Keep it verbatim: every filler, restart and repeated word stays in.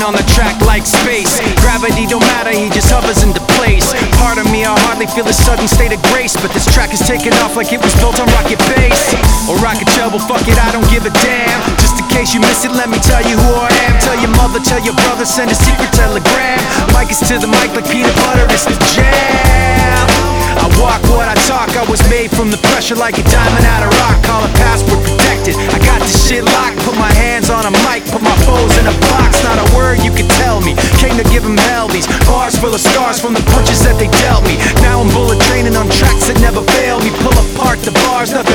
on the track like space. Gravity don't matter, he just hovers into place. Part of me, I hardly feel a sudden state of grace, but this track is taking off like it was built on rocket base. Or rocket shell, well fuck it, I don't give a damn. Just in case you miss it, let me tell you who I am. Tell your mother, tell your brother, send a secret telegram. Mic is to the mic like peanut butter, it's the jam. I walk what I talk, I was made from the pressure like a diamond out of rock. Call it password protected, I got this shit locked. Put my hands on a mic, put my foes in a box. Not a word you can tell me, came to give them hell. These bars full of scars from the punches that they dealt me. Now I'm bullet training on tracks that never fail me. Pull apart the bars, nothing